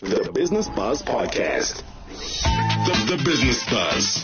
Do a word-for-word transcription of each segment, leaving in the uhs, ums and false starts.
The Business Buzz Podcast. The, the Business Buzz.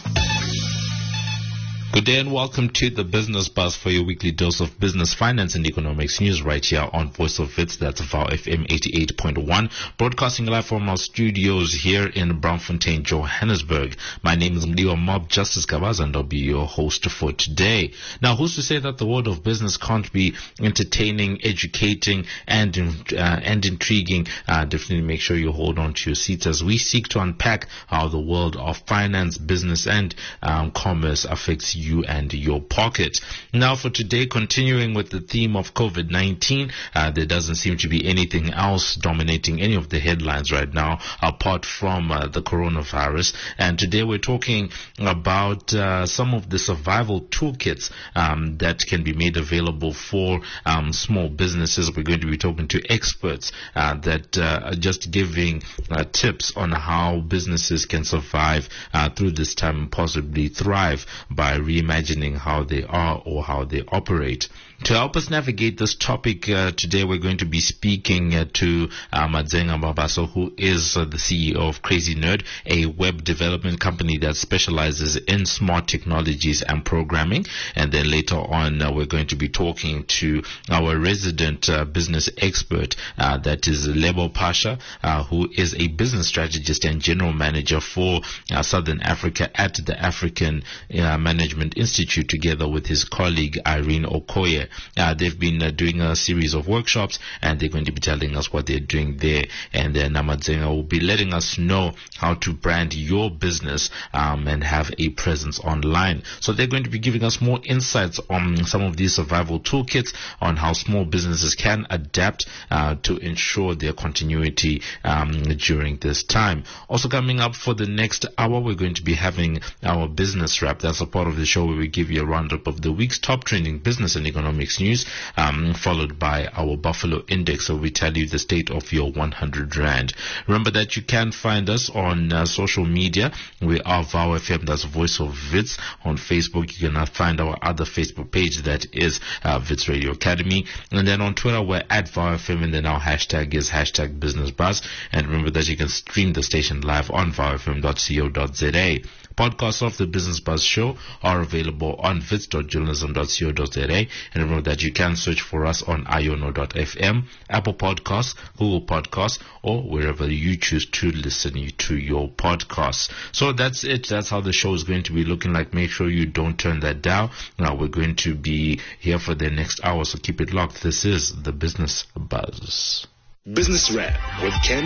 Good day and welcome to the Business Buzz for your weekly dose of business, finance and economics news right here on Voice of Wits. That's V O W F M eighty-eight point one, broadcasting live from our studios here in Braamfontein, Johannesburg. My name is Mdiwa Mob Justice Gabaza and I'll be your host for today. Now, who's to say that the world of business can't be entertaining, educating and uh, and intriguing? Uh, definitely make sure you hold on to your seats as we seek to unpack how the world of finance, business and um, commerce affects you you and your pocket. Now for today, continuing with the theme of COVID nineteen, uh, there doesn't seem to be anything else dominating any of the headlines right now apart from uh, the coronavirus. And today we're talking about uh, some of the survival toolkits um, that can be made available for um, small businesses. We're going to be talking to experts uh, that uh, are just giving uh, tips on how businesses can survive uh, through this time and possibly thrive by reimagining how they are or how they operate. To help us navigate this topic, uh, today we're going to be speaking uh, to uh, Madzenga Mabaso, who is uh, the C E O of Crazy Nerd, a web development company that specializes in smart technologies and programming. And then later on, uh, we're going to be talking to our resident uh, business expert, uh, that is Lebo Pasha, uh, who is a business strategist and general manager for uh, Southern Africa at the African uh, Management Institute, together with his colleague Irene Okoye. Uh, they've been uh, doing a series of workshops and they're going to be telling us what they're doing there. And then Namadzenga will be letting us know how to brand your business um, and have a presence online. So they're going to be giving us more insights on some of these survival toolkits on how small businesses can adapt uh, to ensure their continuity um, during this time. Also coming up for the next hour, we're going to be having our business wrap. That's a part of the show where we give you a roundup of the week's top trending business and economic news, um, followed by our Buffalo Index, where we tell you the state of your one hundred rand. Remember that you can find us on uh, social media. We are V O W F M, that's Voice of Wits. On Facebook, you can uh, find our other Facebook page, that is uh, Wits Radio Academy. And then on Twitter, we're at V O W F M, and then our hashtag is hashtag Business Buzz. And remember that you can stream the station live on V O W F M dot co dot za. Podcasts of the Business Buzz Show are available on wits dot journalism dot co dot za. And remember that you can search for us on iono dot f m, Apple Podcasts, Google Podcasts, or wherever you choose to listen to your podcasts. So that's it. That's how the show is going to be looking like. Make sure you don't turn that down. Now we're going to be here for the next hour, so keep it locked. This is the Business Buzz. Business Wrap with Ken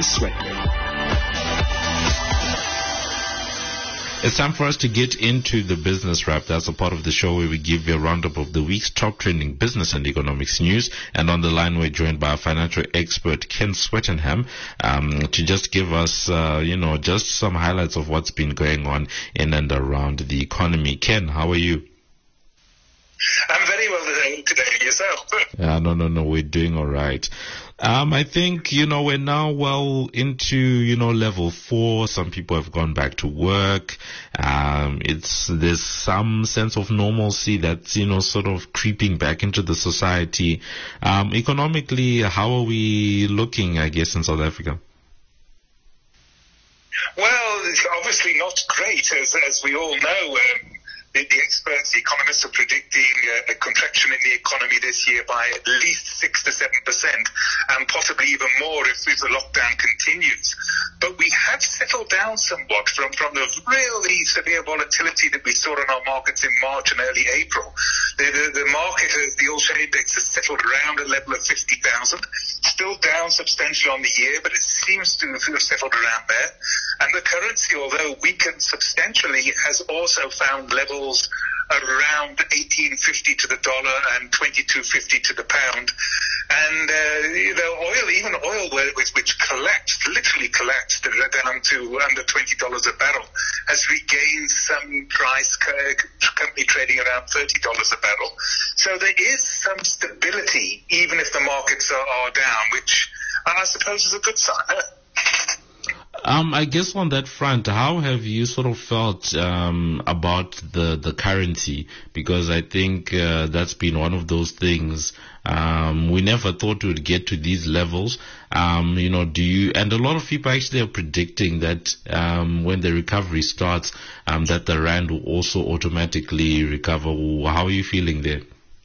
Sweatman. It's time for us to get into the business wrap. That's a part of the show where we give you a roundup of the week's top trending business and economics news. And on the line, we're joined by our financial expert, Ken Swettenham, um, to just give us, uh, you know, just some highlights of what's been going on in and around the economy. Ken, how are you? I'm very well today. Today, yourself? Yeah, no, no, no. We're doing all right. Um, I think, you know, we're now well into, you know, level four. Some people have gone back to work. Um, it's, there's some sense of normalcy that's, you know, sort of creeping back into the society. Um, economically, how are we looking, I guess, in South Africa? Well, obviously not great, as, as we all know. Um, The, the experts, the economists are predicting uh, a contraction in the economy this year by at least six to seven percent, and possibly even more if, if the lockdown continues. But we have settled down somewhat from, from the really severe volatility that we saw in our markets in March and early April. The, the, the market, the all-share index, has settled around a level of fifty thousand, still down substantially on the year, but it seems to have settled around there. And the currency, although weakened substantially, has also found levels around eighteen fifty to the dollar and twenty-two fifty to the pound. And uh, you know, oil, even oil, which, which collapsed, literally collapsed down to under twenty dollars a barrel, has regained some price, currently trading around thirty dollars a barrel. So there is some stability, even if the markets are, are down, which I suppose is a good sign. Huh? Um, I guess on that front, how have you sort of felt um, about the the currency? Because I think uh, that's been one of those things. Um, we never thought we'd get to these levels. Um, you know, do you? And a lot of people actually are predicting that um, when the recovery starts, um, that the rand will also automatically recover. How are you feeling there?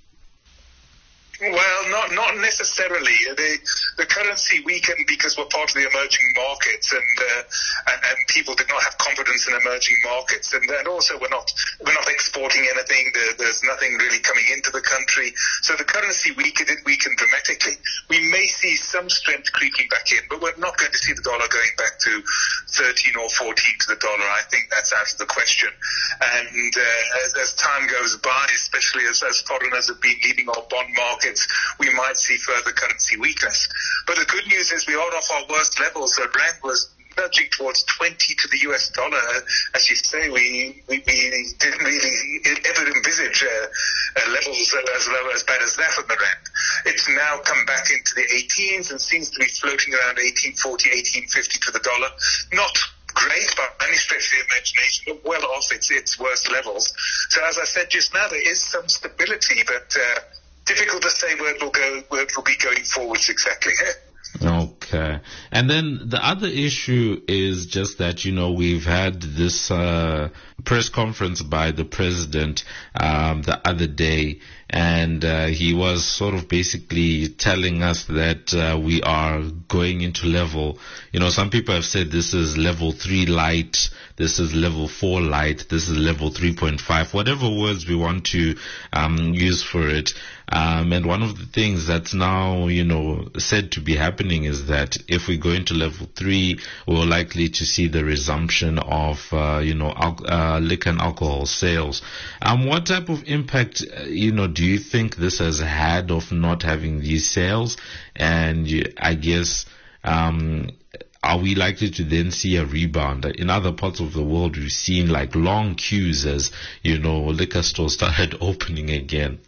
Well, not not necessarily. The the currency weakened because we're part of the emerging markets, and uh, and, and people did not have confidence in emerging markets, and, and also we're not we're not exporting anything. There, there's nothing really coming into the country, so the currency weakened it weakened dramatically. We may see some strength creeping back in, but we're not going to see the dollar going back to thirteen or fourteen to the dollar. I think that's out of the question. And uh, as, as time goes by, especially as, as foreigners have been leaving our bond market, we might see further currency weakness. But the good news is we are off our worst levels. The rand was nudging towards twenty to the U S dollar. As you say, we we, we didn't really ever envisage uh, uh, levels as low as bad as that on the rand. It's now come back into the eighteens and seems to be floating around eighteen forty, eighteen fifty to the dollar. Not great by any stretch of the imagination, but well off its its worst levels. So as I said just now, there is some stability, but uh, difficult to say where it will go, where it will be going forwards exactly. Okay. And then the other issue is just that, you know, we've had this uh, press conference by the president um, the other day, and uh, he was sort of basically telling us that uh, we are going into level, you know, some people have said this is level three light, this is level four light, this is level three point five, whatever words we want to um, use for it. Um, and one of the things that's now, you know, said to be happening is that if we go into level three, we're likely to see the resumption of, uh, you know, al- uh, liquor and alcohol sales. Um, what type of impact, uh, you know, do you think this has had of not having these sales? And you, I guess, um, are we likely to then see a rebound? In other parts of the world, we've seen like long queues as, you know, liquor stores started opening again.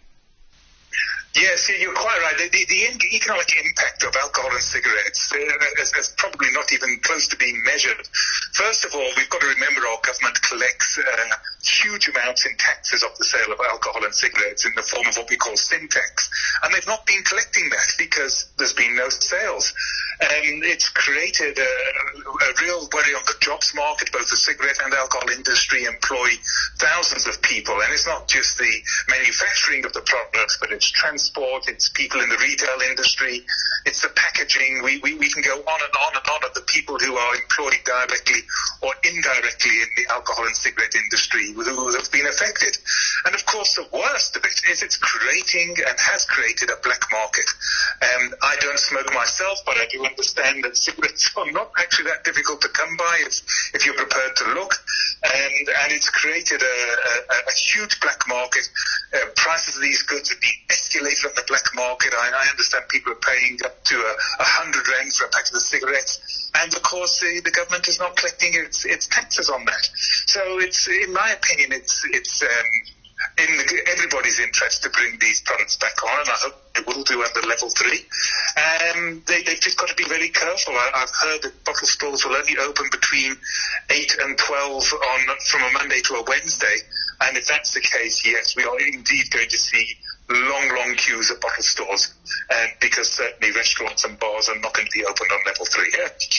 Yes, you're quite right. The, the, the economic impact of alcohol and cigarettes uh, is, is probably not even close to being measured. First of all, we've got to remember our government collects uh, huge amounts in taxes off the sale of alcohol and cigarettes in the form of what we call sin tax. And they've not been collecting that because there's been no sales. And it's created a, a real worry on the jobs market. Both the cigarette and alcohol industry employ thousands of people. And it's not just the manufacturing of the products, but it's transport, it's people in the retail industry, it's the packaging. We, we, we can go on and on and on of the people who are employed directly or indirectly in the alcohol and cigarette industry who have been affected. And of course, the worst of it is it's creating and has created a black market. Um, I don't smoke myself, but I do understand that cigarettes are not actually that difficult to come by if, if you're prepared to look. And, and it's created a, a, a huge black market. Uh, prices of these goods have been escalated on the black market. I, I understand people are paying up to a, a hundred rand for a pack of the cigarettes. And of course, the, the government is not collecting its, its taxes on that. So it's, in my opinion, it's, it's, um, in the, everybody's interest to bring these products back on, and I hope they will do under level three. Um, they, they've just got to be very careful. I, I've heard that bottle stores will only open between eight and twelve on from a Monday to a Wednesday, and if that's the case, yes, we are indeed going to see long, long queues at bottle stores, uh, because certainly restaurants and bars are not going to be open on level three.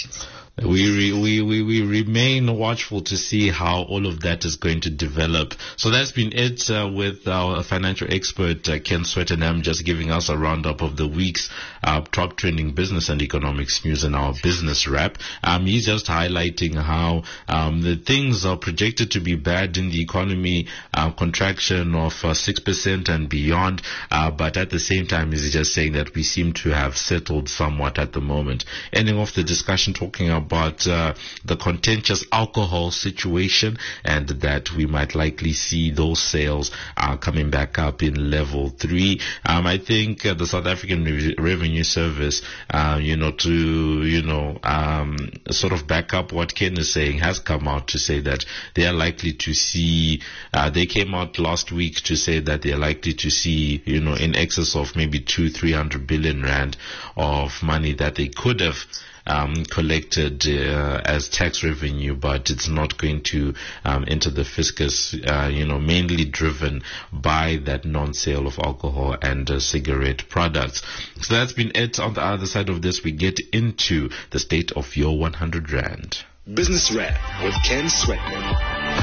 We, re, we we we remain watchful to see how all of that is going to develop. So that's been it uh, with our financial expert uh, Ken Swettenham, just giving us a roundup of the week's uh, top trending business and economics news in our business wrap. Um, he's just highlighting how um, the things are projected to be bad in the economy, uh, contraction of uh, six percent and beyond. Uh, but at the same time, he's just saying that we seem to have settled somewhat at the moment. Ending off the discussion talking about about uh, the contentious alcohol situation, and that we might likely see those sales uh, coming back up in level three. Um, I think uh, the South African Re- Revenue Service, uh, you know, to, you know, um, sort of back up what Ken is saying, has come out to say that they are likely to see, uh, they came out last week to say that they are likely to see, you know, in excess of maybe two, three hundred billion rand of money that they could have um, collected uh, as tax revenue, but it's not going to um, enter the fiscus, uh, you know, mainly driven by that non-sale of alcohol and uh, cigarette products. So that's been it. On the other side of this, we get into the state of your one hundred rand. Business Wrap with Ken Sweatman.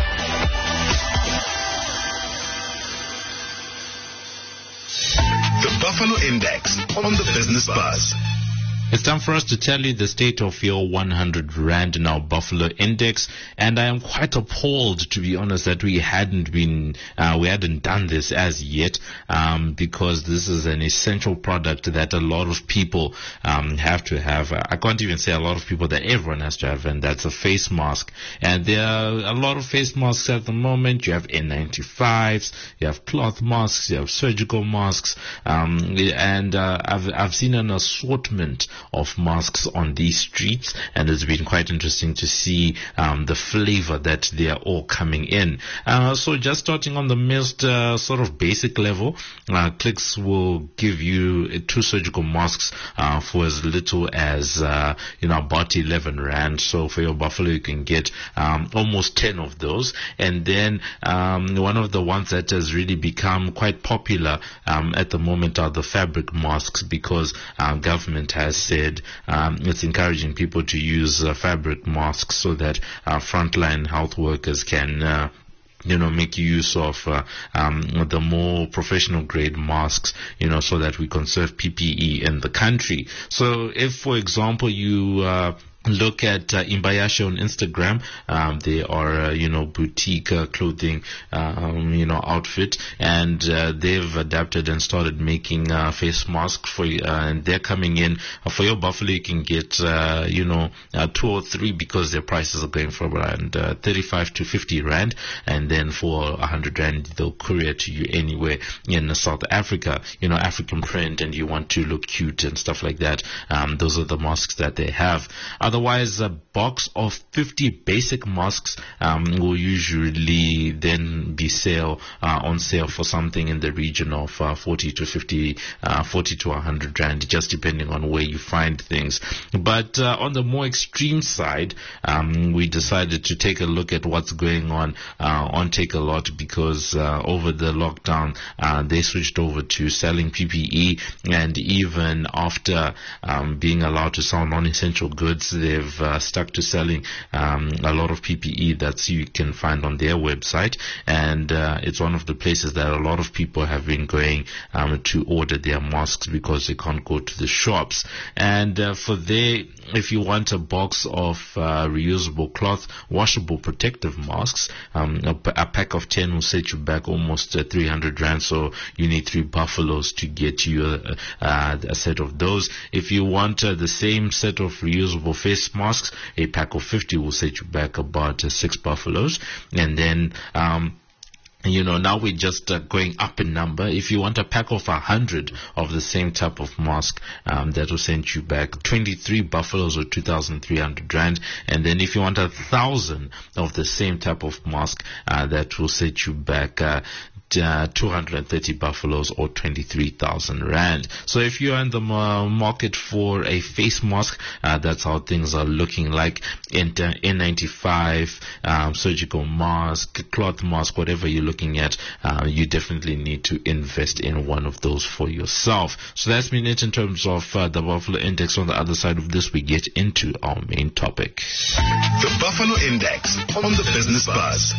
The Buffalo Index on the Business Buzz. It's time for us to tell you the state of your one hundred rand in our Buffalo Index, and I am quite appalled, to be honest, that we hadn't been, uh, we hadn't done this as yet, um, because this is an essential product that a lot of people um, have to have. I can't even say a lot of people, that everyone has to have, and that's a face mask. And there are a lot of face masks at the moment. You have N ninety-fives, you have cloth masks, you have surgical masks, um, and uh, I've I've seen an assortment of masks on these streets, and it's been quite interesting to see um, the flavor that they are all coming in. Uh, so just starting on the most uh, sort of basic level, uh, Clicks will give you two surgical masks uh, for as little as uh, you know about eleven rand. So for your Buffalo, you can get um, almost ten of those. And then um, one of the ones that has really become quite popular um, at the moment are the fabric masks, because uh, government has said um, it's encouraging people to use uh, fabric masks so that uh, frontline health workers can uh, you know, make use of uh, um, the more professional grade masks, you know, so that we conserve P P E in the country. So if, for example, you uh, look at uh, Imbayasha on Instagram, um, they are, uh, you know, boutique uh, clothing, um, you know, outfit, and uh, they've adapted and started making uh, face masks for you, uh, and they're coming in uh, for your Buffalo. You can get, uh, you know, uh, two or three, because their prices are going from around uh, thirty-five to fifty rand, and then for one hundred rand they'll courier to you anywhere in South Africa, you know, African print, and you want to look cute and stuff like that. Um, those are the masks that they have. Otherwise, a box of fifty basic masks um, will usually then be sale uh, on sale for something in the region of uh, forty to fifty, uh, forty to one hundred rand, just depending on where you find things. But uh, on the more extreme side, um, we decided to take a look at what's going on uh, on Takealot, because uh, over the lockdown uh, they switched over to selling P P E, and even after um, being allowed to sell non-essential goods, they've uh, stuck to selling um, a lot of P P E that you can find on their website, and uh, it's one of the places that a lot of people have been going um, to order their masks, because they can't go to the shops. And uh, for there, if you want a box of uh, reusable cloth, washable protective masks, um, a, a pack of ten will set you back almost uh, three hundred rand, so you need three buffaloes to get you a, a, a set of those. If you want uh, the same set of reusable face masks, a pack of fifty will set you back about uh, six buffaloes. And then um you know, now we're just uh, going up in number. If you want a pack of a hundred of the same type of mask, um, that will send you back twenty-three buffaloes or two thousand three hundred rand. And then if you want a thousand of the same type of mask, uh, that will set you back uh, Uh, two hundred thirty buffaloes or twenty-three thousand rand. So if you're in the uh, market for a face mask, uh, that's how things are looking like. N ninety-five, um, surgical mask, cloth mask, whatever you're looking at, uh, you definitely need to invest in one of those for yourself. So that's been it in terms of uh, the Buffalo Index. On the other side of this, we get into our main topic. The Buffalo Index on the Business Buzz.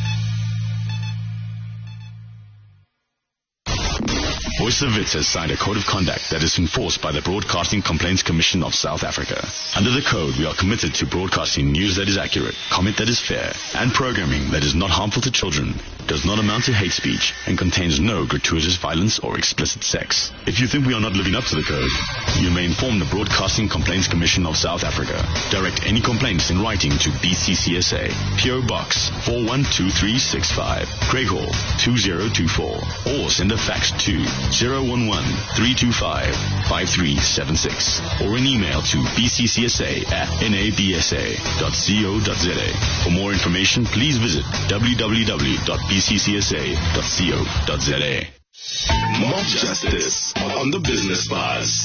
Voice of Wits has signed a code of conduct that is enforced by the Broadcasting Complaints Commission of South Africa. Under the code, we are committed to broadcasting news that is accurate, comment that is fair, and programming that is not harmful to children, does not amount to hate speech, and contains no gratuitous violence or explicit sex. If you think we are not living up to the code, you may inform the Broadcasting Complaints Commission of South Africa. Direct any complaints in writing to B C C S A, P O Box four one two three six five, Craighall two zero two four, or send a fax to zero one one three two five five three seven six, or an email to b c c s a at n a b s a dot co dot z a. For more information, please visit w w w dot b c c s a dot co dot z a. Mob Justice on the Business Buzz.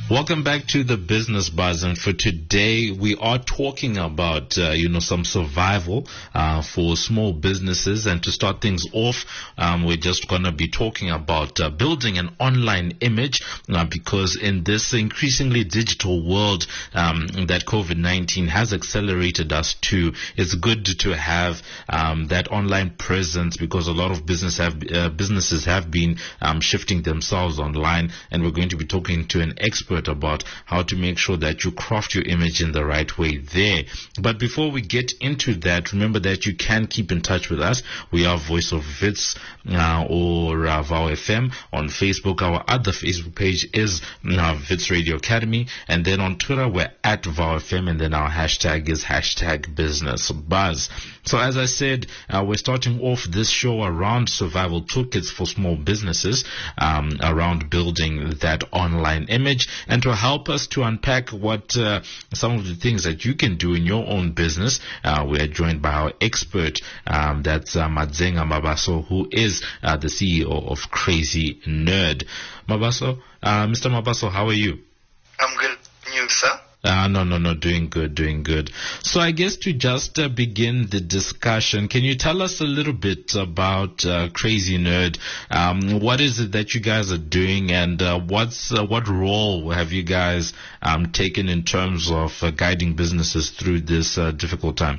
Welcome back to the Business Buzz, and for today we are talking about uh, you know some survival uh, for small businesses. And to start things off, um, we're just going to be talking about uh, building an online image uh, because in this increasingly digital world um, that COVID nineteen has accelerated us to, it's good to have um, that online presence, because a lot of business have uh, businesses have been um, shifting themselves online, and we're going to be talking to an expert about how to make sure that you craft your image in the right way there. But before we get into that, remember that you can keep in touch with us. We are Voice of Wits uh, or uh, VOW F M on Facebook. Our other Facebook page is uh, Wits Radio Academy, and then on Twitter we're at VOW F M, and then our hashtag is hashtag Business Buzz. So as I said, uh, we're starting off this show around survival toolkits for small businesses, um, around building that online image. And to help us to unpack what uh, some of the things that you can do in your own business, uh, we are joined by our expert, um, that's uh, Madzenga Mabaso, who is uh, the C E O of Crazy Nerd. Mabaso, uh, Mister Mabaso, how are you? I'm good. And you, sir? Uh, no, no, no, doing good, doing good. So I guess to just uh, begin the discussion, can you tell us a little bit about uh, Crazy Nerd? Um, what is it that you guys are doing, and uh, what's uh, what role have you guys um, taken in terms of uh, guiding businesses through this uh, difficult time?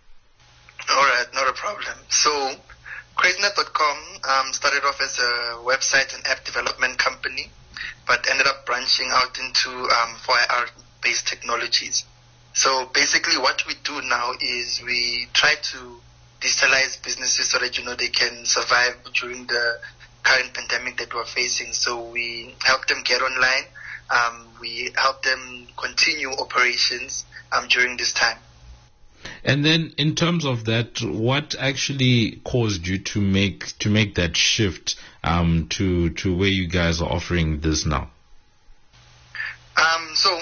All right, not a problem. So crazy nerd dot com um, started off as a website and app development company, but ended up branching out into um, four I R based technologies. So basically what we do now is we try to digitalize businesses so that, you know, they can survive during the current pandemic that we're facing. So we help them get online. Um, we help them continue operations um, during this time. And then in terms of that, what actually caused you to make to make that shift um, to, to where you guys are offering this now? Um, so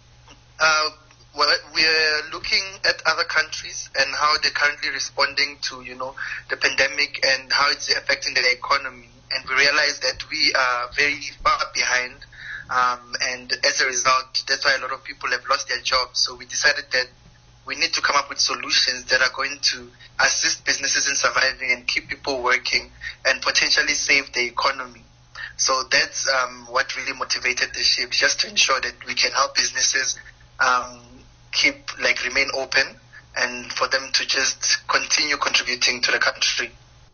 Uh, well, we're looking at other countries and how they're currently responding to, you know, the pandemic and how it's affecting their economy. And we realize that we are very far behind. Um, and as a result, that's why a lot of people have lost their jobs. So we decided that we need to come up with solutions that are going to assist businesses in surviving and keep people working and potentially save the economy. So that's um, what really motivated the shift, just to ensure that we can help businesses Um, keep, like, remain open, and for them to just continue contributing to the country.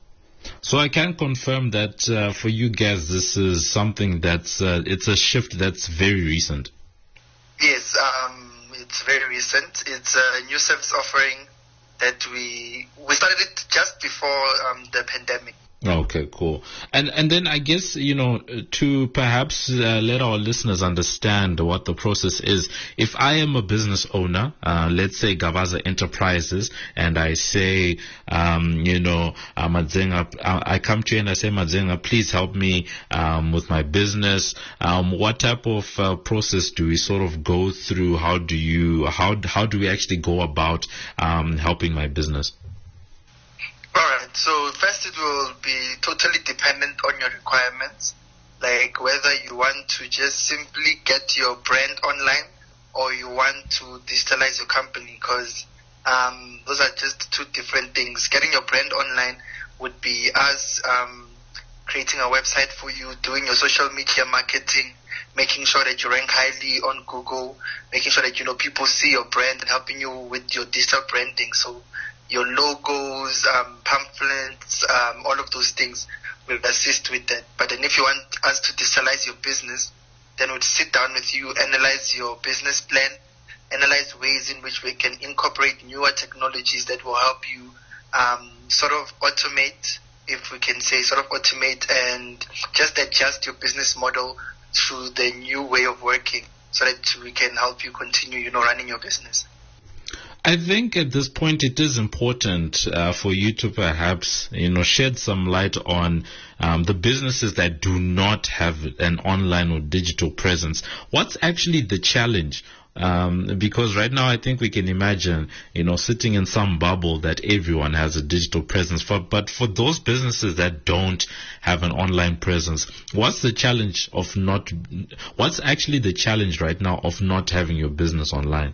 So I can confirm that uh, for you guys, this is something that's, uh, it's a shift that's very recent. Yes, um, it's very recent. It's a new service offering that we, we started it just before um, the pandemic. Okay, cool. And and then I guess, you know, to perhaps uh, let our listeners understand what the process is. If I am a business owner, uh, let's say Gavaza Enterprises, and I say, um, you know, uh, Madzenga, uh, I come to you and I say, Madzenga, please help me um, with my business. Um, what type of uh, process do we sort of go through? How do you, how how do we actually go about um, helping my business? All right. So first, it will be totally dependent on your requirements, like whether you want to just simply get your brand online or you want to digitalize your company, because um, those are just two different things. Getting your brand online would be us um, creating a website for you, doing your social media marketing, making sure that you rank highly on Google, making sure that, you know, people see your brand and helping you with your digital branding. So your logos, um, pamphlets, um, all of those things will assist with that. But then if you want us to digitalize your business, then we'll sit down with you, analyze your business plan, analyze ways in which we can incorporate newer technologies that will help you um, sort of automate, if we can say, sort of automate and just adjust your business model to the new way of working so that we can help you continue, you know, running your business. I think at this point it is important uh, for you to perhaps, you know, shed some light on um, the businesses that do not have an online or digital presence. What's actually the challenge Um, because right now I think we can imagine, you know, sitting in some bubble that everyone has a digital presence. For, but for those businesses that don't have an online presence, what's the challenge of not, what's actually the challenge right now of not having your business online?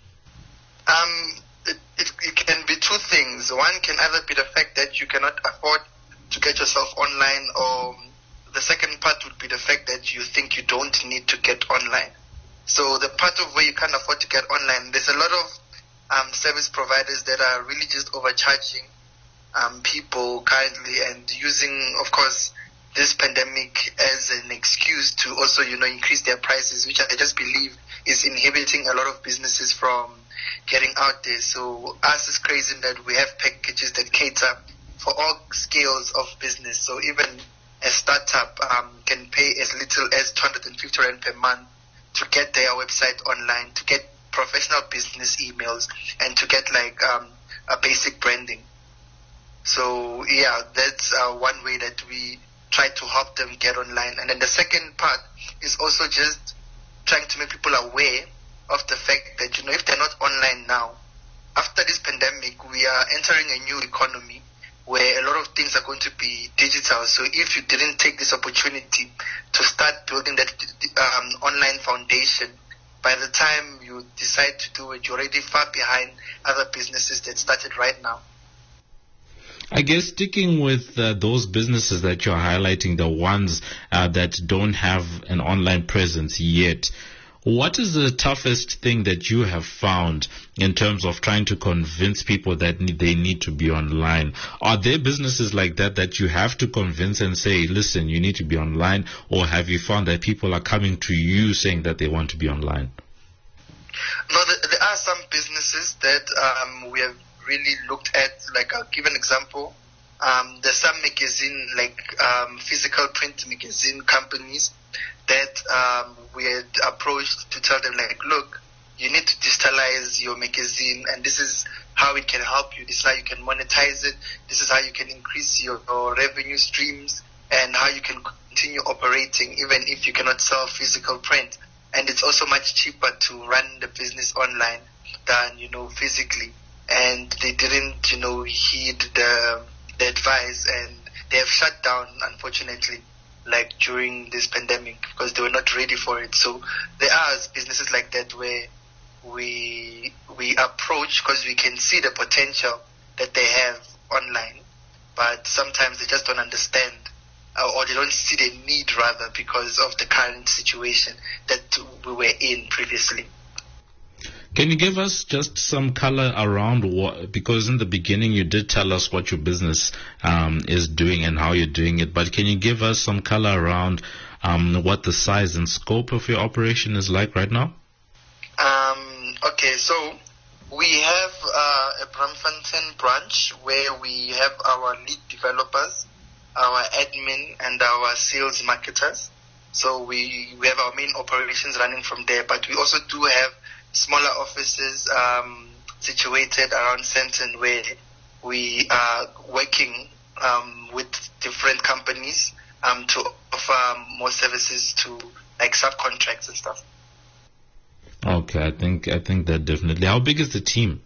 Um, it, it, it can be two things. One can either be the fact that you cannot afford to get yourself online, or the second part would be the fact that you think you don't need to get online. So the part of where you can't afford to get online, there's a lot of um, service providers that are really just overcharging um, people currently and using, of course, this pandemic as an excuse to also, you know, increase their prices, which I just believe is inhibiting a lot of businesses from getting out there. So us is crazy that we have packages that cater for all scales of business. So even a startup um, can pay as little as two hundred fifty rand per month to get their website online, to get professional business emails, and to get like um, a basic branding. So yeah, that's uh, one way that we try to help them get online. And then the second part is also just trying to make people aware of the fact that, you know, if they're not online now, after this pandemic, we are entering a new economy where a lot of things are going to be digital. So if you didn't take this opportunity to start building that um, online foundation, by the time you decide to do it, you're already far behind other businesses that started right now. I guess sticking with uh, those businesses that you're highlighting, the ones uh, that don't have an online presence yet, what is the toughest thing that you have found in terms of trying to convince people that need, they need to be online? Are there businesses like that that you have to convince and say, listen, you need to be online? Or have you found that people are coming to you saying that they want to be online? No, there are some businesses that um, we have really looked at. Like, I'll give an example. Um, there's some magazine, like um, physical print magazine companies that um, we had approached to tell them, like, look, you need to digitalize your magazine, and this is how it can help you. This is how you can monetize it. This is how you can increase your, your revenue streams, and how you can continue operating even if you cannot sell physical print. And it's also much cheaper to run the business online than, you know, physically. And they didn't, you know, heed the, the advice, and they have shut down, unfortunately, like during this pandemic, because they were not ready for it. So there are businesses like that where we we approach because we can see the potential that they have online, but sometimes they just don't understand, uh, or they don't see the need, rather, because of the current situation that we were in previously. Can you give us just some color around what, because in the beginning you did tell us what your business um, is doing and how you're doing it, but can you give us some color around um, what the size and scope of your operation is like right now? Um, okay, so we have uh, a Braamfontein branch where we have our lead developers, our admin, and our sales marketers. So we, we have our main operations running from there, but we also do have smaller offices um, situated around Sandton where we are working um, with different companies um, to offer more services to like subcontracts and stuff. Okay, I think I think that definitely. How big is the team?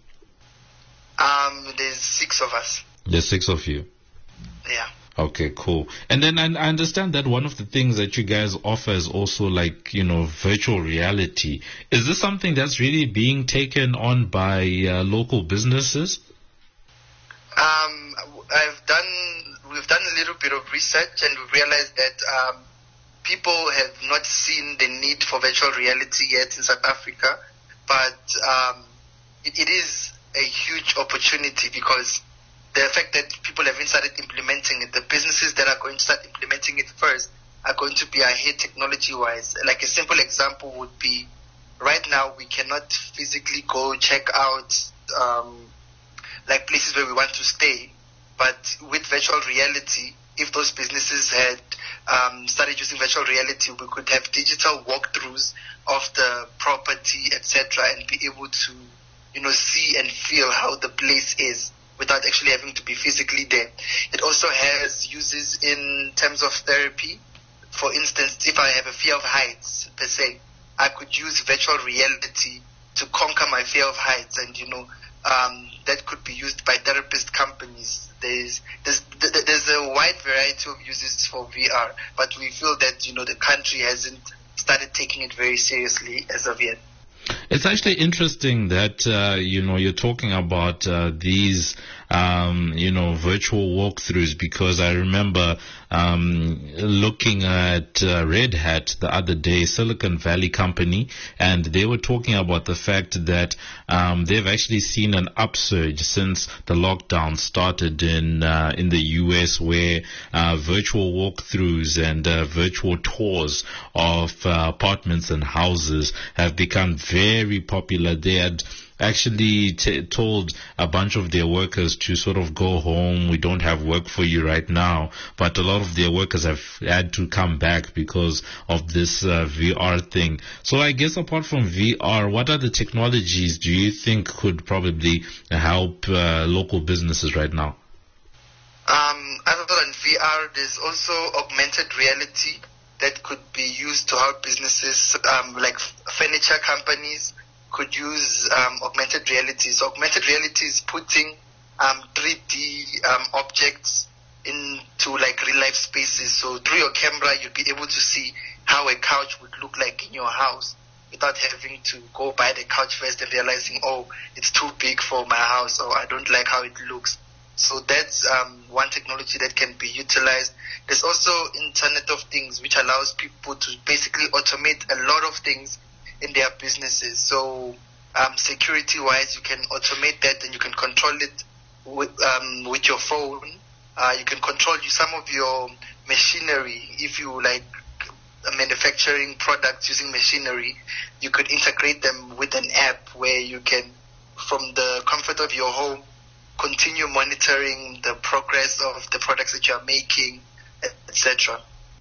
Um, there's six of us. There's six of you. Yeah. Okay, cool. And then I, I understand that one of the things that you guys offer is also like, you know, virtual reality. Is this something that's really being taken on by uh, local businesses? Um, I've done, we've done a little bit of research, and we've realized that um, people have not seen the need for virtual reality yet in South Africa, but um, it, it is a huge opportunity because the fact that people haven't started implementing it, the businesses that are going to start implementing it first are going to be ahead technology-wise. Like a simple example would be, right now we cannot physically go check out um, like places where we want to stay, but with virtual reality, if those businesses had um, started using virtual reality, we could have digital walkthroughs of the property, et cetera, and be able to, you know, see and feel how the place is, without actually having to be physically there. It also has uses in terms of therapy. For instance, if I have a fear of heights, per se, I could use virtual reality to conquer my fear of heights, and you know, um, that could be used by therapist companies. There's, there's there's a wide variety of uses for V R, but we feel that, you know, the country hasn't started taking it very seriously as of yet. It's actually interesting that, uh, you know, you're talking about uh, these, um, you know, virtual walkthroughs, because I remember um, looking at uh, Red Hat the other day, Silicon Valley company, and they were talking about the fact that um, they've actually seen an upsurge since the lockdown started in uh, in the U S, where uh, virtual walkthroughs and uh, virtual tours of uh, apartments and houses have become very popular. They had actually t- told a bunch of their workers to sort of go home. We don't have work for you right now. But a lot of their workers have had to come back because of this uh, V R thing. So I guess apart from V R, what other technologies do you think could probably help uh, local businesses right now? Um, other than V R, there's also augmented reality that could be used to help businesses, um, like furniture companies could use um, augmented reality. So augmented reality is putting um, three D um, objects into like real life spaces. So through your camera, you'll be able to see how a couch would look like in your house without having to go buy the couch first and realizing, oh, it's too big for my house, or I don't like how it looks. So that's um, one technology that can be utilized. There's also Internet of Things, which allows people to basically automate a lot of things in their businesses. So um, security-wise, you can automate that and you can control it with, um, with your phone. Uh, you can control some of your machinery. If you like manufacturing products using machinery, you could integrate them with an app where you can, from the comfort of your home, continue monitoring the progress of the products that you are making, et cetera.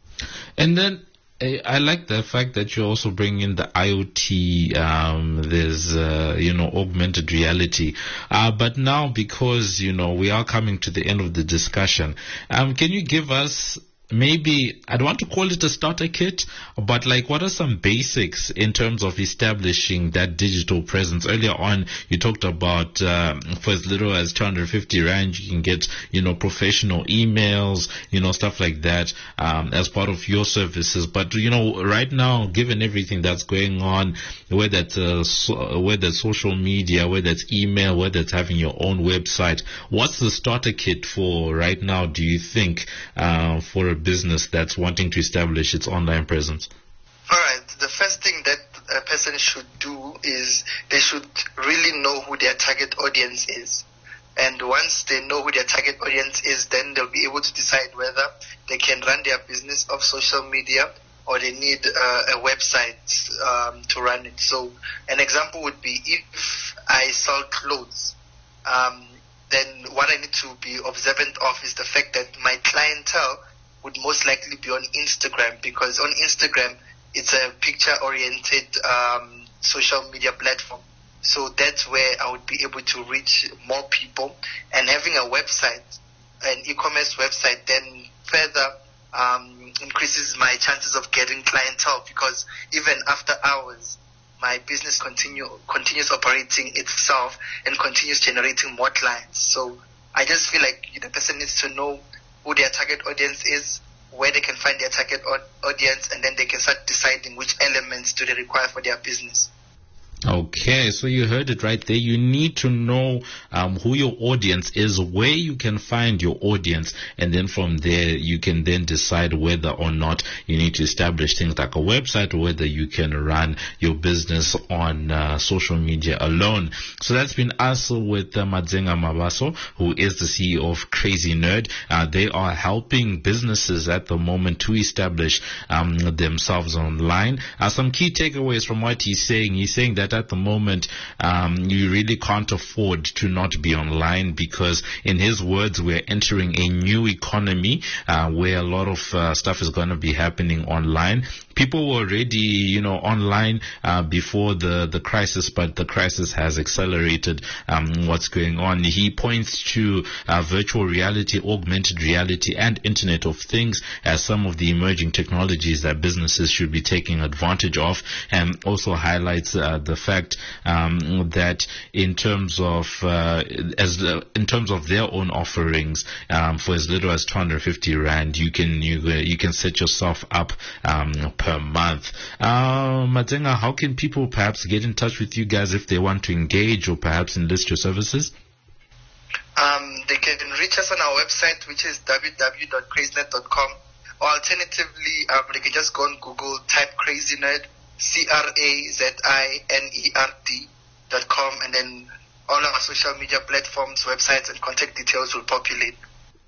And then I like the fact that you also bring in the I O T. Um, there's, uh, you know, augmented reality. Uh, but now, because, you know, we are coming to the end of the discussion, um, can you give us maybe, I don't want to call it a starter kit, but like what are some basics in terms of establishing that digital presence? Earlier on, you talked about uh, for as little as two hundred fifty rand, you can get, you know, professional emails, you know, stuff like that um, as part of your services. But, you know, right now, given everything that's going on, whether it's, uh, so, whether it's social media, whether it's email, whether it's having your own website, what's the starter kit for right now, do you think, uh, for a business that's wanting to establish its online presence? All right. The first thing that a person should do is they should really know who their target audience is. And once they know who their target audience is, then they'll be able to decide whether they can run their business off social media or they need uh, a website um, to run it. So an example would be if I sell clothes, um, then what I need to be observant of is the fact that my clientele would most likely be on Instagram, because on Instagram, it's a picture-oriented um, social media platform. So that's where I would be able to reach more people. And having a website, an e-commerce website, then further um, increases my chances of getting clientele, because even after hours, my business continue continues operating itself and continues generating more clients. So I just feel like the person needs to know who their target audience is, where they can find their target audience, and then they can start deciding which elements do they require for their business. Okay, so you heard it right there. You need to know um, who your audience is, where you can find your audience, and then from there you can then decide whether or not you need to establish things like a website or whether you can run your business on uh, social media alone. So that's been us with uh, Madzenga Mabaso, who is the C E O of Crazy Nerd. Uh, they are helping businesses at the moment to establish um, themselves online. Uh, some key takeaways from what he's saying. He's saying that at the moment, um, you really can't afford to not be online because, in his words, we're entering a new economy uh, where a lot of uh, stuff is going to be happening online. People were already, you know, online uh, before the, the crisis, but the crisis has accelerated um, what's going on. He points to uh, virtual reality, augmented reality, and Internet of Things as some of the emerging technologies that businesses should be taking advantage of, and also highlights uh, the fact um, that in terms of uh, as uh, in terms of their own offerings, um, for as little as two hundred fifty rand, you can you you can set yourself up um, per month. Uh, Madzenga, how can people perhaps get in touch with you guys if they want to engage or perhaps enlist your services? Um, they can reach us on our website, which is w w w dot crazynet dot com, or alternatively, um, they can just go on Google, type CrazyNerd, C R A Z I N E R D dot com, and then all our social media platforms, websites, and contact details will populate.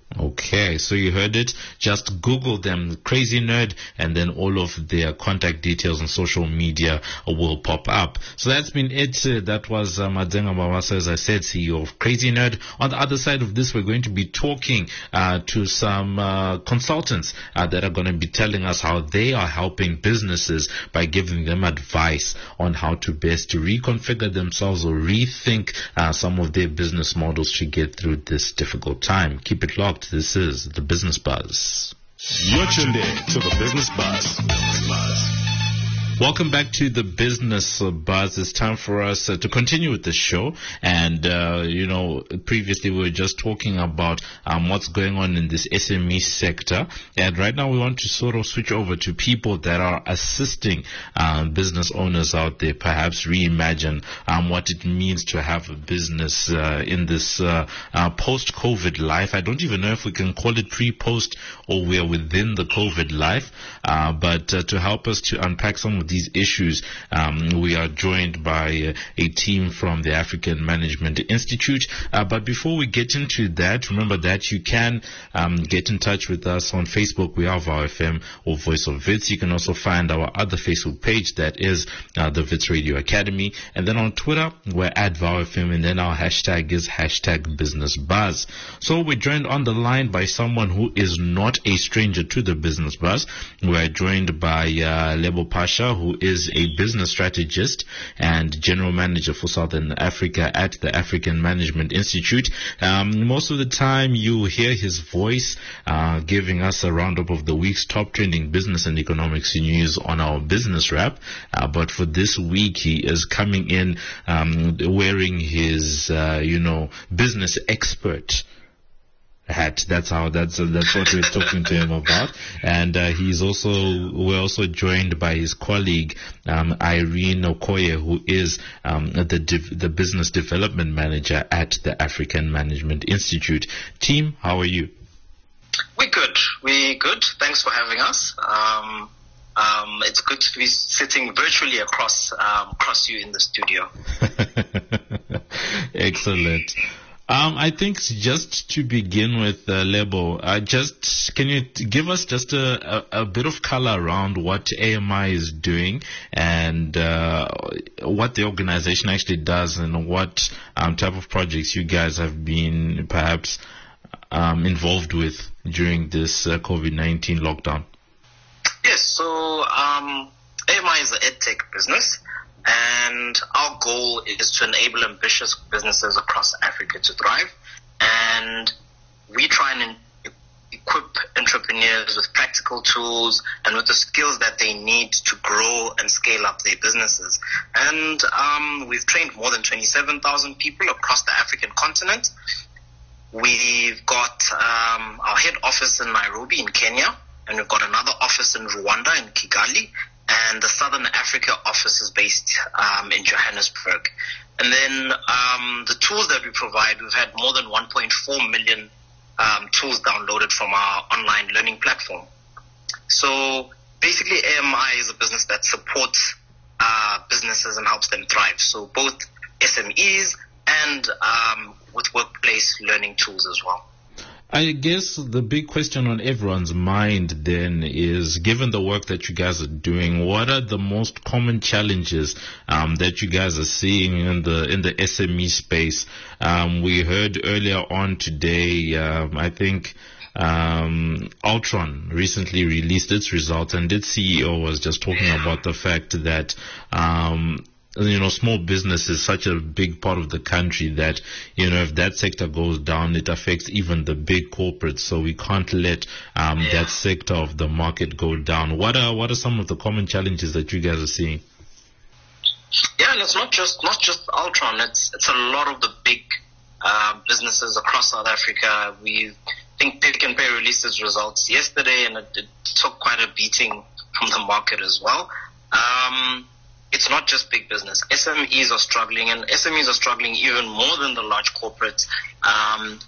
Okay, so you heard it. Just Google them, Crazy Nerd, and then all of their contact details on social media will pop up. So that's been it. Uh, that was uh, Madzenga Mawasa, as I said, C E O of Crazy Nerd. On the other side of this, we're going to be talking uh, to some uh, consultants uh, that are going to be telling us how they are helping businesses by giving them advice on how to best reconfigure themselves or rethink uh, some of their business models to get through this difficult time. Keep it locked. This is the Business Buzz. You're tuned in to the Business Buzz. Business Buzz. Welcome back to the Business Buzz. It's time for us uh, to continue with the show. And, uh, you know, previously we were just talking about um, what's going on in this S M E sector. And right now we want to sort of switch over to people that are assisting um, business owners out there, perhaps reimagine um, what it means to have a business uh, in this uh, uh, post-COVID life. I don't even know if we can call it pre-post or we're within the COVID life. Uh, but uh, to help us to unpack some of these issues, um, we are joined by uh, a team from the African Management Institute. Uh, but before we get into that, remember that you can um, get in touch with us on Facebook. We are VOW F M or Voice of Wits. You can also find our other Facebook page, that is uh, the Wits Radio Academy. And then on Twitter, we're at VOW F M, and then our hashtag is hashtag Business Buzz. So we're joined on the line by someone who is not a stranger to the Business Buzz. We're joined by uh, Lebo Pasha, who is a business strategist and general manager for Southern Africa at the African Management Institute. Um, most of the time you hear his voice uh, giving us a roundup of the week's top trending business and economics news on our business wrap. Uh, but for this week, he is coming in um, wearing his, uh, you know, business expert hat. That's how, that's, uh, that's what we're talking to him about. And, uh, he's also, we're also joined by his colleague, um, Irene Okoye, who is, um, the, div- the business development manager at the African Management Institute. Team, how are you? We're good. We're good. Thanks for having us. Um, um, it's good to be sitting virtually across, um, across you in the studio. Excellent. Um, I think just to begin with, uh, Lebo, uh, just can you t- give us just a, a, a bit of color around what A M I is doing and uh, what the organization actually does and what um, type of projects you guys have been perhaps um, involved with during this uh, COVID nineteen lockdown? Yes, so um, A M I is an edtech business. And our goal is to enable ambitious businesses across Africa to thrive. And we try and in- equip entrepreneurs with practical tools and with the skills that they need to grow and scale up their businesses. And um, we've trained more than twenty-seven thousand people across the African continent. We've got um, our head office in Nairobi in Kenya, and we've got another office in Rwanda in Kigali. And the Southern Africa office is based um, in Johannesburg. And then um, the tools that we provide, we've had more than one point four million um, tools downloaded from our online learning platform. So basically A M I is a business that supports uh, businesses and helps them thrive. So both S M Es and um, with workplace learning tools as well. I guess the big question on everyone's mind then is, given the work that you guys are doing, what are the most common challenges um, that you guys are seeing in the in the S M E space? Um, we heard earlier on today, um, I think um, Altron recently released its results, and its C E O was just talking about the fact that um, you know, small business is such a big part of the country that, you know, if that sector goes down, it affects even the big corporates. So we can't let um, yeah. that sector of the market go down. What are what are some of the common challenges that you guys are seeing? Yeah, and it's not just not just Altron. It's it's a lot of the big uh, businesses across South Africa. We think Pick n Pay released its results yesterday, and it, it took quite a beating from the market as well. Um, It's not just big business. S M Es are struggling, and S M Es are struggling even more than the large corporates. Um,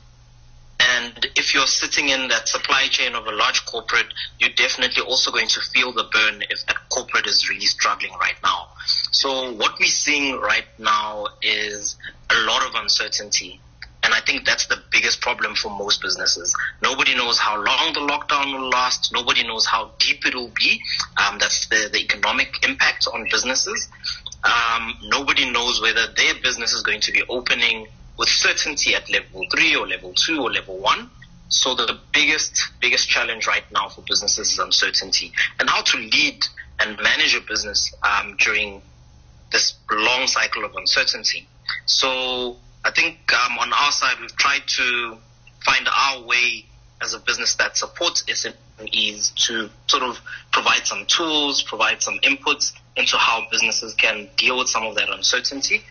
and if you're sitting in that supply chain of a large corporate, you're definitely also going to feel the burn if that corporate is really struggling right now. So what we're seeing right now is a lot of uncertainty. And I think that's the biggest problem for most businesses. Nobody knows how long the lockdown will last. Nobody knows how deep it will be. Um, that's the, the economic impact on businesses. Um, nobody knows whether their business is going to be opening with certainty at level three or level two or level one. So the biggest, biggest challenge right now for businesses is uncertainty and how to lead and manage a business um, during this long cycle of uncertainty. So I think um, on our side, we've tried to find our way as a business that supports S M Es to sort of provide some tools, provide some inputs into how businesses can deal with some of that uncertainty.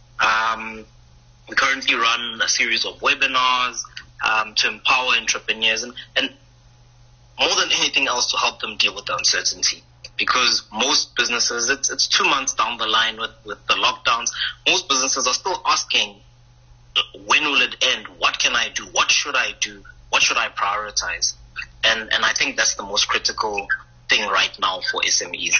Um, we currently run a series of webinars um, to empower entrepreneurs and, and more than anything else to help them deal with the uncertainty. Because most businesses, it's, it's two months down the line with, with the lockdowns, most businesses are still asking, when will it end? What can I do? What should I do? What should I prioritize? And and I think that's the most critical thing right now for S M Es.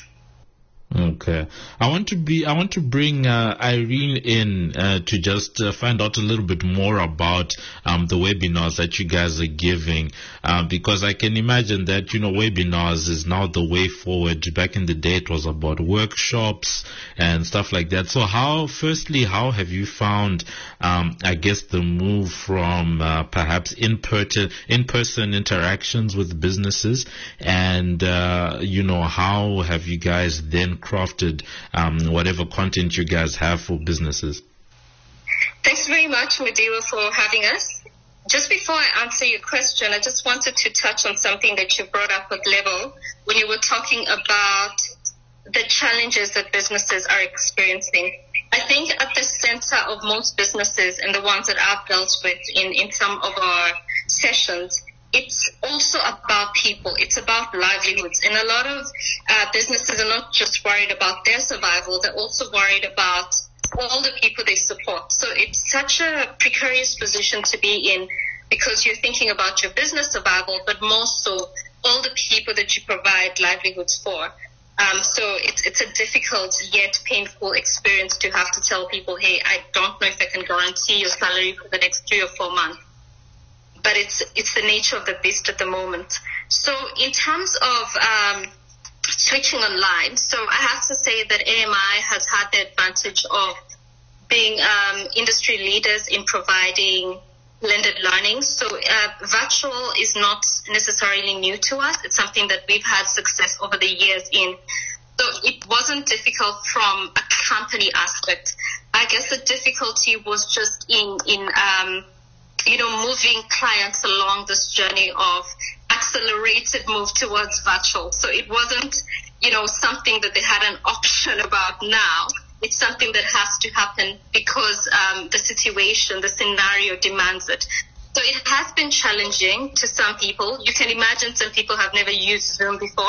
Okay, I want to be. I want to bring uh, Irene in uh, to just uh, find out a little bit more about um, the webinars that you guys are giving, uh, because I can imagine that, you know, webinars is now the way forward. Back in the day, it was about workshops and stuff like that. So, how, firstly, how have you found, um, I guess, the move from uh, perhaps in-person in-person interactions with businesses, and uh, you know, how have you guys then crafted um, whatever content you guys have for businesses? Thanks very much, Madiwa, for having us. Just before I answer your question, I just wanted to touch on something that you brought up with Level when you were talking about the challenges that businesses are experiencing. I think at the center of most businesses and the ones that I've dealt with in, in some of our sessions, it's also about people. It's about livelihoods. And a lot of uh, businesses are not just worried about their survival, they're also worried about all the people they support. So it's such a precarious position to be in because you're thinking about your business survival, but more so all the people that you provide livelihoods for. Um, so it's, it's a difficult yet painful experience to have to tell people, hey, I don't know if I can guarantee your salary for the next three or four months. But it's it's the nature of the beast at the moment. So in terms of um, switching online, so I have to say that A M I has had the advantage of being um, industry leaders in providing blended learning. So uh, virtual is not necessarily new to us. It's something that we've had success over the years in. So it wasn't difficult from a company aspect. I guess the difficulty was just in in um, you know, moving clients along this journey of accelerated move towards virtual. So it wasn't, you know, something that they had an option about now. It's something that has to happen because um, the situation, the scenario demands it. So it has been challenging to some people. You can imagine some people have never used Zoom before.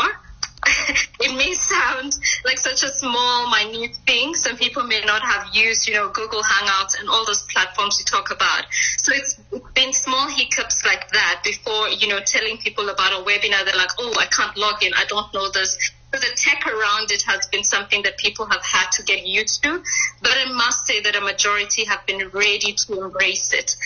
It may sound like such a small, minute thing. Some people may not have used, you know, Google Hangouts and all those platforms you talk about. So it's been small hiccups like that before, you know, telling people about a webinar. They're like, oh, I can't log in. I don't know this. So the tech around it has been something that people have had to get used to. But I must say that a majority have been ready to embrace it. Um,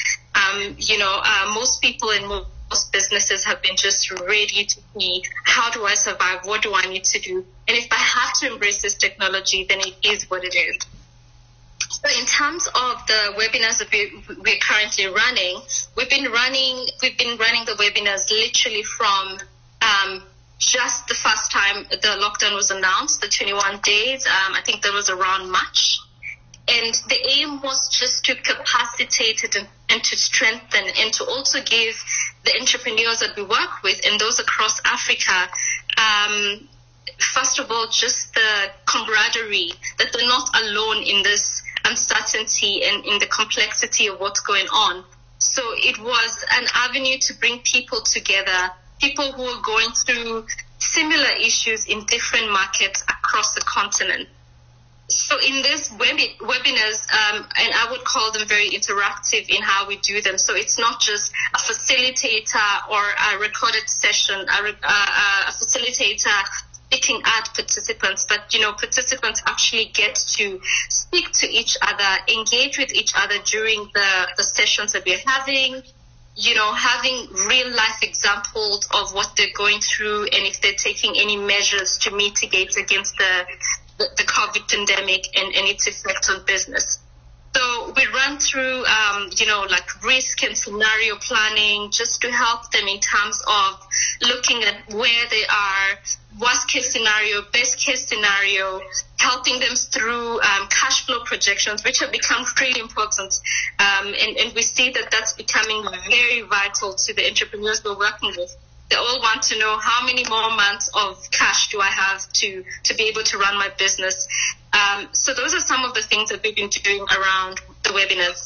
Um, you know, uh, most people in most businesses have been just ready to see, how do I survive? What do I need to do? And if I have to embrace this technology, then it is what it is. So in terms of the webinars that we, we're currently running, we've been running, we've been running the webinars literally from um, just the first time the lockdown was announced, the twenty-one days. Um, I think that was around March. And the aim was just to capacitate it and, and to strengthen and to also give the entrepreneurs that we work with and those across Africa, um, first of all, just the camaraderie, that they're not alone in this uncertainty and in the complexity of what's going on. So it was an avenue to bring people together, people who are going through similar issues in different markets across the continent. So in these webi- webinars, um, and I would call them very interactive in how we do them. So it's not just a facilitator or a recorded session, a, re- uh, a facilitator speaking at participants, but, you know, participants actually get to speak to each other, engage with each other during the, the sessions that we're having, you know, having real life examples of what they're going through and if they're taking any measures to mitigate against the the, the COVID pandemic and, and its effect on business. So we run through, um, you know, like risk and scenario planning just to help them in terms of looking at where they are, worst case scenario, best case scenario, helping them through um, cash flow projections, which have become really important. Um, and, and we see that that's becoming very vital to the entrepreneurs we're working with. They all want to know, how many more months of cash do I have to, to be able to run my business? Um, so those are some of the things that we've been doing around the webinars.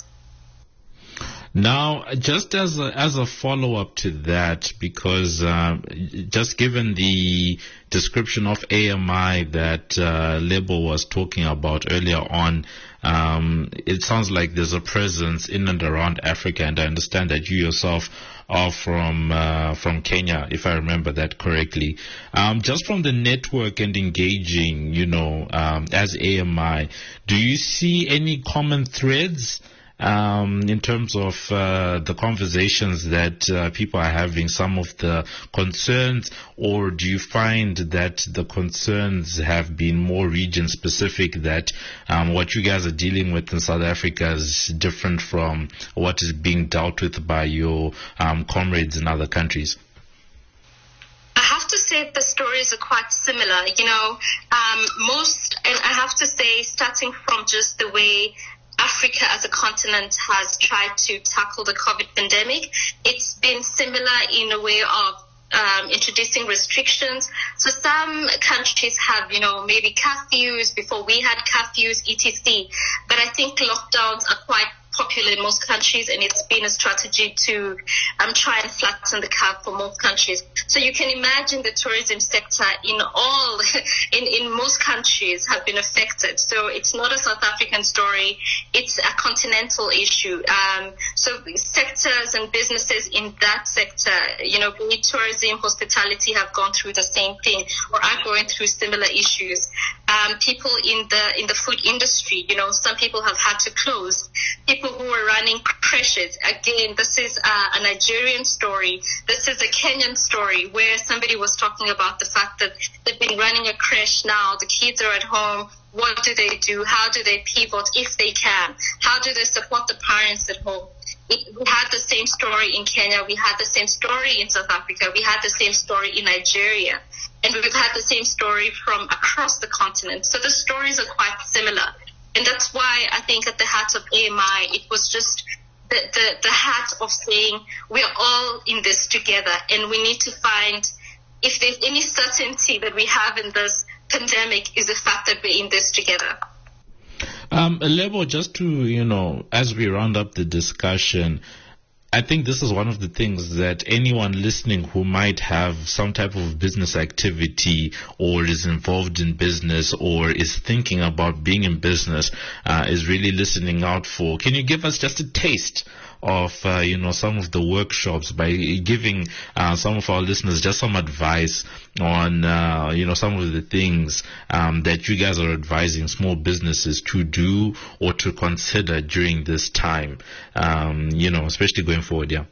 Now, just as a, as a follow-up to that, because uh, just given the description of A M I that uh, Lebo was talking about earlier on, um, it sounds like there's a presence in and around Africa, and I understand that you yourself are from uh, from Kenya, if I remember that correctly. Um, just from the network and engaging, you know, um, as A M I, do you see any common threads um, in terms of uh, the conversations that uh, people are having, some of the concerns, or do you find that the concerns have been more region specific, that um, what you guys are dealing with in South Africa is different from what is being dealt with by your um, comrades in other countries? I have to say the stories are quite similar. You know, um, most, and I have to say, starting from just the way Africa as a continent has tried to tackle the COVID pandemic, it's been similar in a way of um, introducing restrictions. So some countries have, you know, maybe curfews before we had curfews, et cetera. But I think lockdowns are quite popular in most countries, and it's been a strategy to um, try and flatten the curve for most countries. So you can imagine the tourism sector in all, in, in most countries have been affected. So it's not a South African story, it's a continental issue. Um, so sectors and businesses in that sector, you know, be it tourism, hospitality, have gone through the same thing or are going through similar issues. Um, people in the in the food industry, you know, some people have had to close. People who are running creches, again, this is uh, a Nigerian story. This is a Kenyan story where somebody was talking about the fact that they've been running a creche now. The kids are at home. What do they do? How do they pivot if they can? How do they support the parents at home? It, we had the same story in Kenya. We had the same story in South Africa. We had the same story in Nigeria. And we've had the same story from across the continent. So the stories are quite similar. And that's why I think at the heart of A M I, it was just the, the, the heart of saying we're all in this together, and we need to find, if there's any certainty that we have in this pandemic, is the fact that we're in this together. Um, Lebo, just to, you know, as we round up the discussion, I think this is one of the things that anyone listening who might have some type of business activity or is involved in business or is thinking about being in business uh, is really listening out for. Can you give us just a taste of, uh, you know, some of the workshops by giving uh, some of our listeners just some advice on, uh, you know, some of the things um, that you guys are advising small businesses to do or to consider during this time, um, you know, especially going forward, yeah?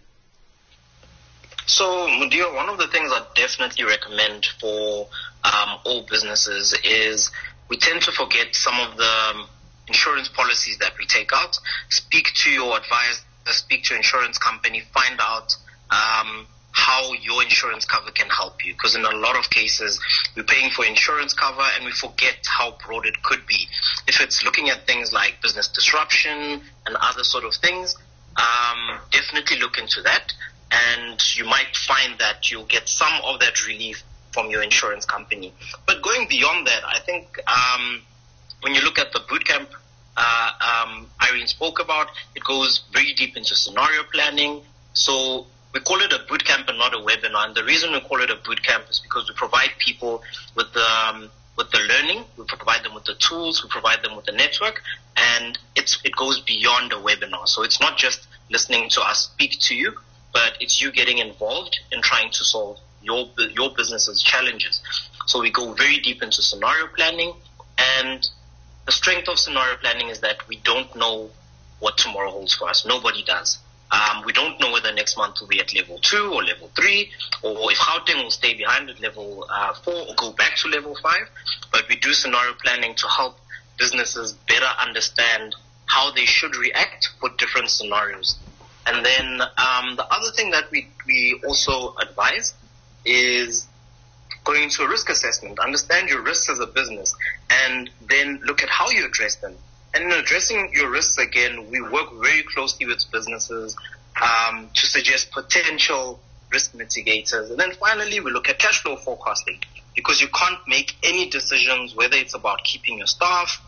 So, Mudiwa, one of the things I definitely recommend for um, all businesses is we tend to forget some of the insurance policies that we take out. Speak to your advisor, speak to your insurance company, find out um, how your insurance cover can help you. Because in a lot of cases, we're paying for insurance cover and we forget how broad it could be. If it's looking at things like business disruption and other sort of things, um, definitely look into that. And you might find that you'll get some of that relief from your insurance company. But going beyond that, I think um, when you look at the bootcamp uh, um, Irene spoke about, it goes very deep into scenario planning. So we call it a bootcamp and not a webinar. And the reason we call it a bootcamp is because we provide people with the, um, with the learning, we provide them with the tools, we provide them with the network, and it's, it goes beyond a webinar. So it's not just listening to us speak to you, but it's you getting involved in trying to solve your your business's challenges. So we go very deep into scenario planning, and the strength of scenario planning is that we don't know what tomorrow holds for us. Nobody does. Um, we don't know whether next month will be at level two or level three, or if Gauteng will stay behind at level uh, four or go back to level five. But we do scenario planning to help businesses better understand how they should react for different scenarios. And then um, the other thing that we, we also advise is going into a risk assessment. Understand your risks as a business and then look at how you address them. And in addressing your risks, again, we work very closely with businesses um, to suggest potential risk mitigators. And then finally, we look at cash flow forecasting, because you can't make any decisions, whether it's about keeping your staff,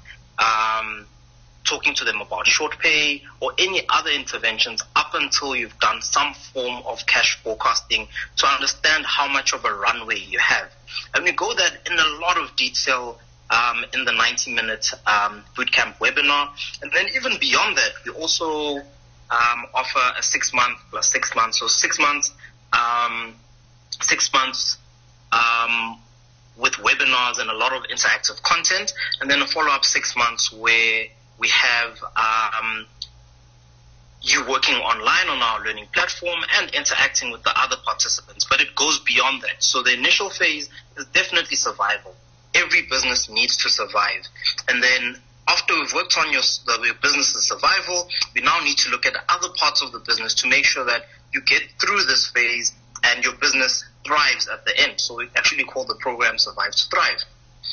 um, talking to them about short pay, or any other interventions up until you've done some form of cash forecasting to understand how much of a runway you have. And we go that in a lot of detail um, in the ninety-minute um, bootcamp webinar. And then even beyond that, we also um, offer a six-month plus six months. So six months, um, six months um, with webinars and a lot of interactive content, and then a follow-up six months where we have um, you working online on our learning platform and interacting with the other participants. But it goes beyond that. So the initial phase is definitely survival. Every business needs to survive. And then after we've worked on your, the, your business's survival, we now need to look at other parts of the business to make sure that you get through this phase and your business thrives at the end. So we actually call the program Survive to Thrive.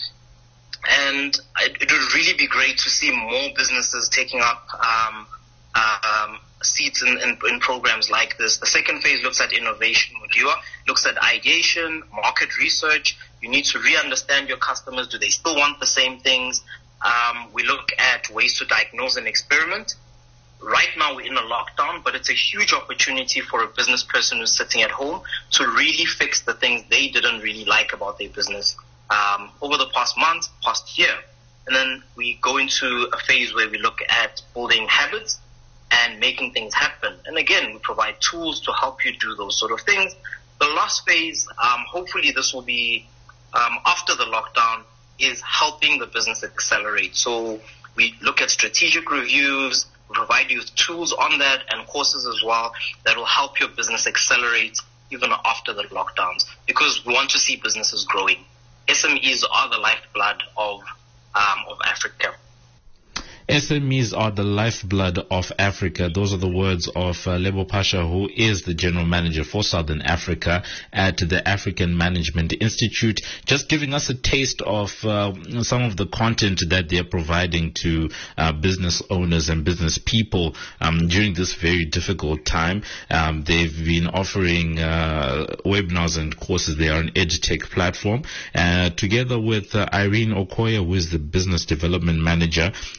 And it, it would really be great to see more businesses taking up um, uh, um, seats in, in, in programs like this. The second phase looks at innovation, Mudiwa, looks at ideation, market research. You need to re-understand your customers. Do they still want the same things? Um, we look at ways to diagnose and experiment. Right now we're in a lockdown, but it's a huge opportunity for a business person who's sitting at home to really fix the things they didn't really like about their business Um, over the past month, past year. And then we go into a phase where we look at building habits and making things happen. And again, we provide tools to help you do those sort of things. The last phase, um, hopefully this will be um, after the lockdown, is helping the business accelerate. So we look at strategic reviews, we provide you with tools on that and courses as well that will help your business accelerate even after the lockdowns, because we want to see businesses growing. S M Es are the lifeblood of um, of Africa. S M Es are the lifeblood of Africa. Those are the words of uh, Lebo Pasha, who is the General Manager for Southern Africa at the African Management Institute, just giving us a taste of uh, some of the content that they're providing to uh, business owners and business people um, during this very difficult time. Um, they've been offering uh, webinars and courses. They are an EdTech platform. Uh, together with uh, Irene Okoya, who is the Business Development Manager, uh, just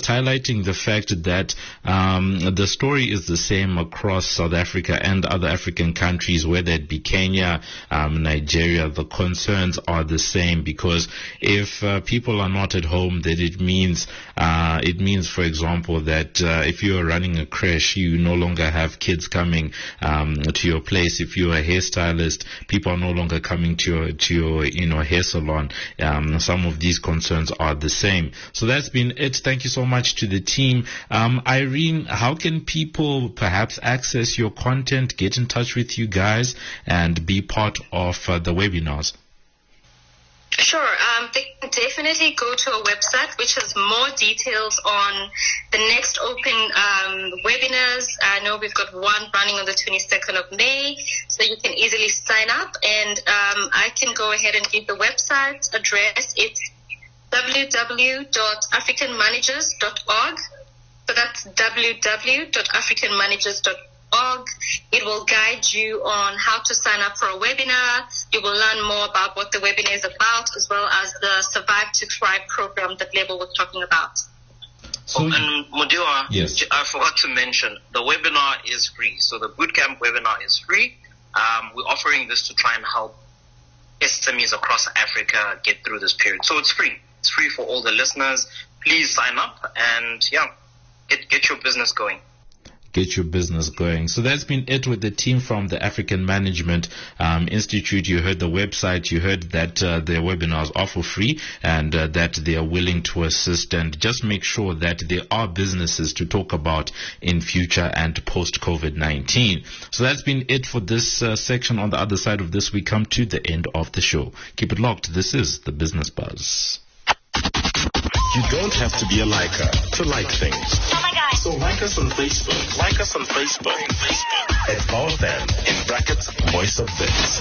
just highlighting the fact that um, the story is the same across South Africa and other African countries, whether it be Kenya, um, Nigeria. The concerns are the same, because if uh, people are not at home, then it means uh, it means, for example, that uh, if you are running a creche, you no longer have kids coming um, to your place. If you're a hairstylist, people are no longer coming to your to your you know hair salon. Um, some of these concerns are the same. So that's been it. Thank you so much to the team. Um, Irene, how can people perhaps access your content, get in touch with you guys, and be part of uh, the webinars? Sure. Um, they can definitely go to our website, which has more details on the next open um, webinars. I know we've got one running on the twenty-second of May, so you can easily sign up. And um, I can go ahead and give the website address. It's w w w dot african managers dot org. So that's w w w dot african managers dot org. It will guide you on how to sign up for a webinar. You will learn more about what the webinar is about, as well as the Survive to Thrive program that Lebo was talking about. So, oh, and Modiwa, yes. I forgot to mention, the webinar is free. So the bootcamp webinar is free. Um, we're offering this to try and help S M Es across Africa get through this period. So it's free. It's free for all the listeners. Please sign up and, yeah, get get your business going. Get your business going. So that's been it with the team from the African Management um, Institute. You heard the website. You heard that uh, their webinars are for free, and uh, that they are willing to assist. And just make sure that there are businesses to talk about in future and post COVID nineteen. So that's been it for this uh, section. On the other side of this, we come to the end of the show. Keep it locked. This is the Business Buzz. You don't have to be a liker to like things. Oh my God. So like us on Facebook. Like us on Facebook. Facebook. At VowFM, in brackets, Voice of Bits.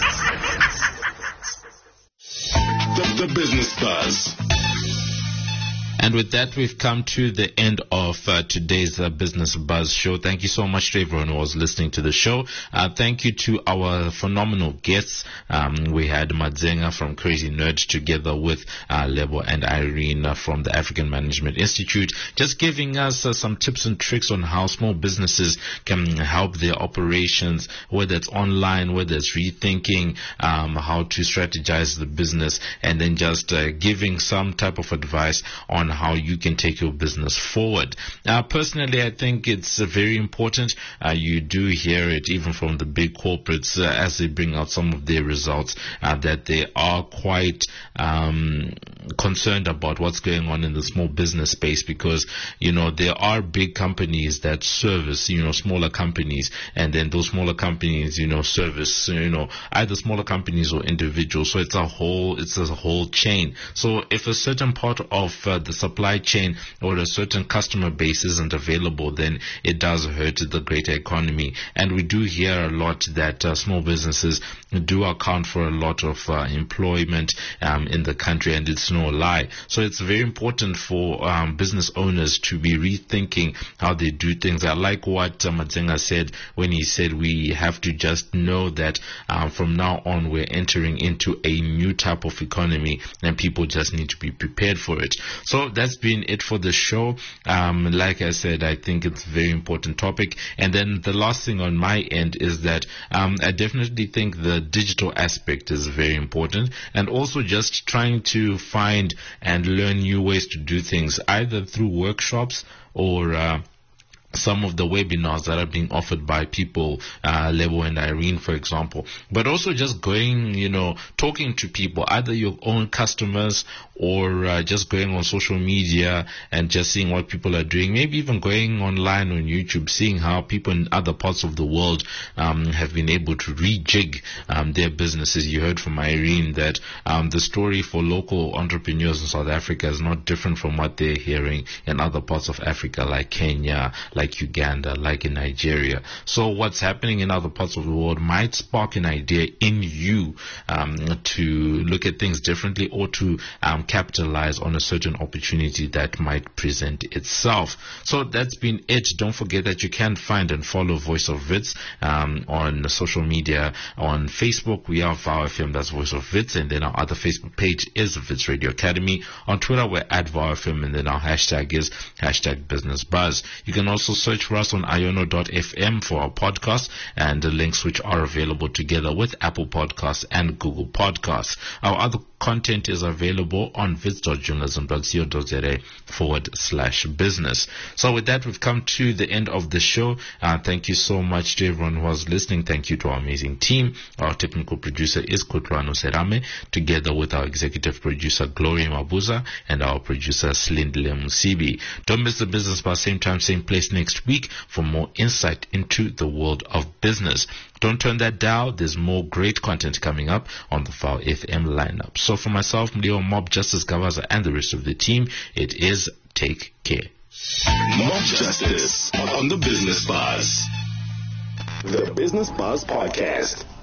The, the Business Buzz. And with that, we've come to the end of uh, today's uh, Business Buzz show. Thank you so much to everyone who was listening to the show. Uh, thank you to our phenomenal guests. Um, we had Madzenga from Crazy Nerd together with uh, Lebo and Irene uh, from the African Management Institute, just giving us uh, some tips and tricks on how small businesses can help their operations, whether it's online, whether it's rethinking um, how to strategize the business, and then just uh, giving some type of advice on how you can take your business forward. Uh, personally, I think it's uh, very important. Uh, you do hear it even from the big corporates uh, as they bring out some of their results, uh, that they are quite um, concerned about what's going on in the small business space, because, you know, there are big companies that service, you know, smaller companies, and then those smaller companies, you know, service, you know, either smaller companies or individuals. So it's a whole, it's a whole chain. So if a certain part of uh, the supply chain or a certain customer base isn't available, then it does hurt the greater economy. And we do hear a lot that uh, small businesses do account for a lot of uh, employment um, in the country, and it's no lie. So it's very important for um, business owners to be rethinking how they do things. I like what uh, Madzenga said when he said we have to just know that uh, from now on we're entering into a new type of economy, and people just need to be prepared for it. So that's been it for the show. Um, like I said, I think it's a very important topic. And then the last thing on my end is that um, I definitely think the digital aspect is very important, and also just trying to find and learn new ways to do things, either through workshops or uh, some of the webinars that are being offered by people, uh, Lebo and Irene, for example, but also just going, you know, talking to people, either your own customers or uh, just going on social media and just seeing what people are doing, maybe even going online on YouTube, seeing how people in other parts of the world um, have been able to rejig um, their businesses. You heard from Irene that um, the story for local entrepreneurs in South Africa is not different from what they're hearing in other parts of Africa, like Kenya, like Uganda, like in Nigeria. So what's happening in other parts of the world might spark an idea in you um, to look at things differently, or to um, capitalize on a certain opportunity that might present itself. So that's been it. Don't forget that you can find and follow Voice of Wits um, on social media. On Facebook, we are VOW F M, that's Voice of Wits, and then our other Facebook page is Wits Radio Academy. On Twitter, we're at VOW F M, and then our hashtag is hashtag Business Buzz. You can also search for us on iono dot f m for our podcast, and the links which are available together with Apple Podcasts and Google Podcasts. Our other content is available on wits dot journalism dot co dot za forward slash business. So with that, we've come to the end of the show. Uh, thank you so much to everyone who was listening. Thank you to our amazing team. Our technical producer is Kutlwano Serame, together with our executive producer Gloria Mabuza and our producer Slindile Musibi. Don't miss the Business Buzz, same time, same place next week for more insight into the world of business. Don't turn that dial. There's more great content coming up on the VOW F M lineup. So for myself, Mleo Mob, Justice Gavaza, and the rest of the team, it is take care. Mob Justice on the Business Buzz. The Business Buzz Podcast.